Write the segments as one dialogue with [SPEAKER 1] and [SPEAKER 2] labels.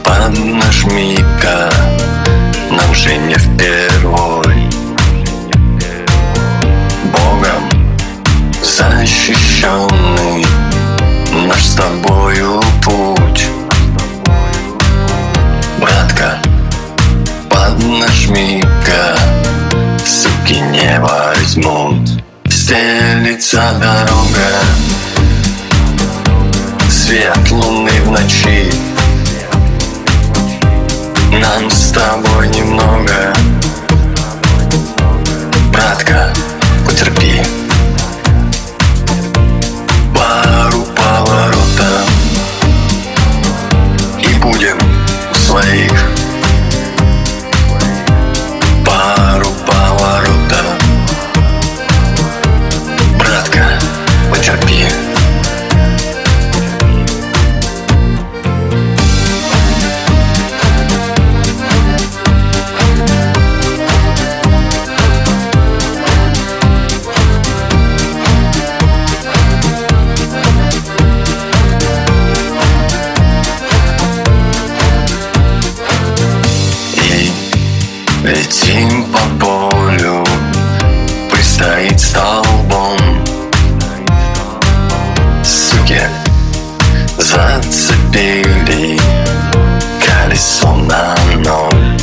[SPEAKER 1] Поднажми-ка, нам же не впервой. Богом защищенный наш с тобою путь. Братка, поднажми-ка, суки не возьмут. Стелится дорога, свет луны в ночи. Нам с тобой немного. Братка, потерпи. Пару поворотов и будем у своих. Пару поворотов. Братка, потерпи. Летим по полю, пристоит столбом. Суки зацепили колесо на ноль.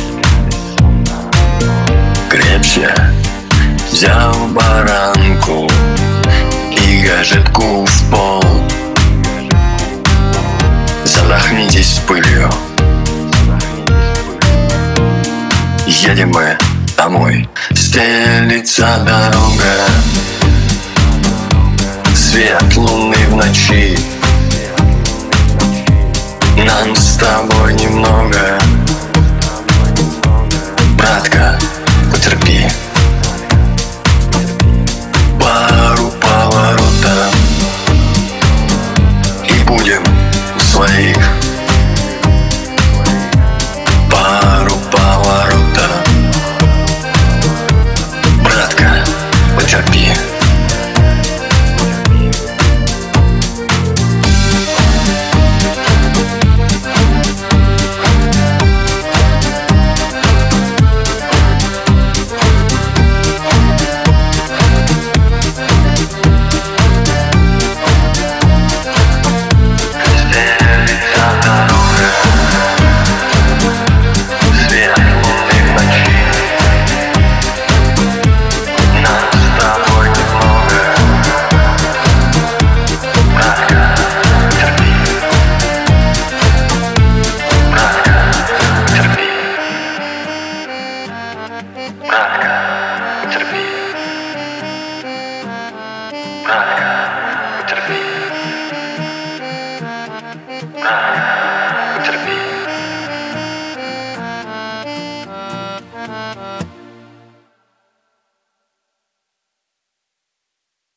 [SPEAKER 1] Крепче взял баранку и гаджетку в пол. Задохнитесь пылью. Едем мы домой. Стелится дорога, свет луны в ночи. Нам с тобой немного.